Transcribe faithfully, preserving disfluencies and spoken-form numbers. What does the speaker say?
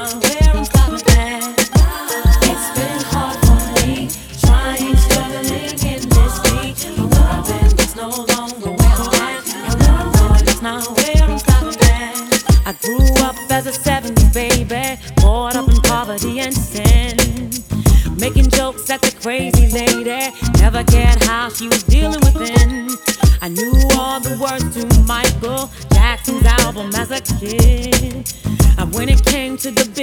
Where I'm stopping at. It's been hard for me, trying, struggling endlessly. But where I've been, it's no longer where I'm at. And where I'm going, it's not where I'm stopping at. I grew up as a seventies baby, caught up in poverty and sin, making jokes at the crazy lady, never cared how she was dealing within. I knew all the words to Michael Jackson's album as a kid, and when it came to the big